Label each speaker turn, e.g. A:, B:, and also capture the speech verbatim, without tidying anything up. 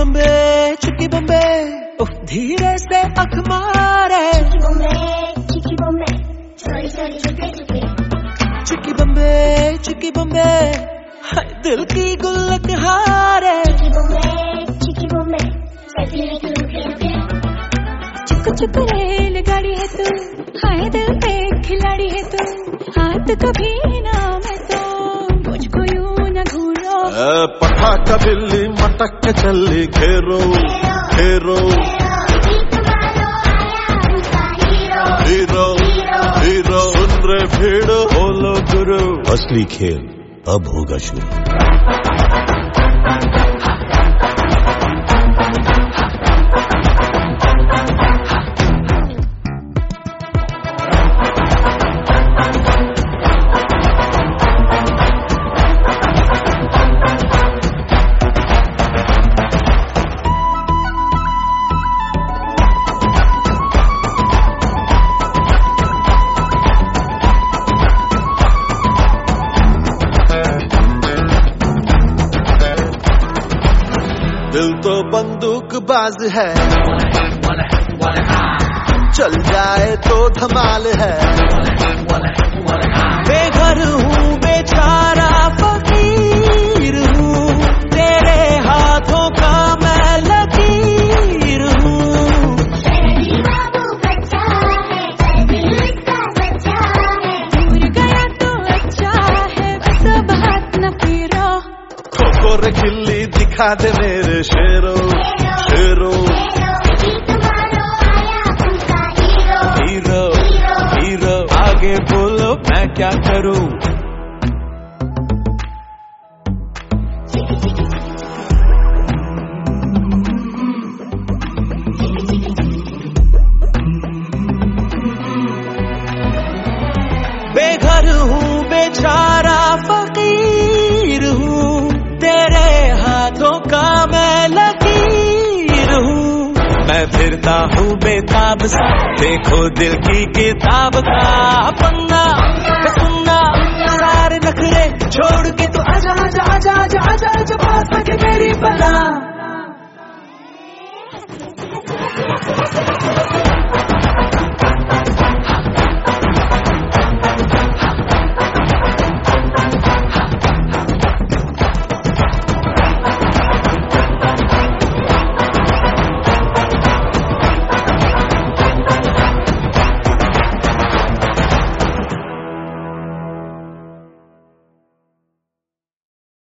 A: बम्बे चिकी बम्बे, उफ धीरे से अख मारे।
B: चिकी बम्बे चिकी बम्बे, चोरी चोरी चुपके चुपके।
A: चिकी बम्बे चिकी बम्बे, हाय दिल की गुल्लक हारे।
B: चिकी बम्बे चिकी बम्बे, सेल्फी लेके रुके रुके।
C: चुक चुक रेलगाड़ी है तू, हाय दिल पे खिलाड़ी है तू, हाथ कभी ना मैं तो मुझको यूं न घूरो।
D: पटाखा बिल्ली मटक के चली घेरो घेरो, हीरो हीरो सुन रे भीड़ बोलो गुरु।
E: असली खेल अब होगा शुरू।
D: दिल तो बंदूक बाज है, चल जाए तो धमाल है।
A: बेघर हूँ बेचारा फकीर हूँ, तेरे हाथों का मैं लकीर हूँ।
B: बाबू बच्चा है, दिल इसका सच्चा है।
C: दूर गया तो अच्छा है, बस बात न फिरो।
D: खोखो रे खिल्ली दिखा दे मेरे शेरो शेरो।
A: हीरो हीरो आगे बोलो मैं क्या करूं। बेघर हूँ बेचारा फकीर हूँ, तेरे हाथों का मैं लकीर हूँ। मैं फिरता हूँ बेताब सा, देखो दिल की किताब का पन्ना सुनना। सारे नखरे छोड़ के तो आजा आजा आजा आजा आजा आजा पास आके मेरी बना।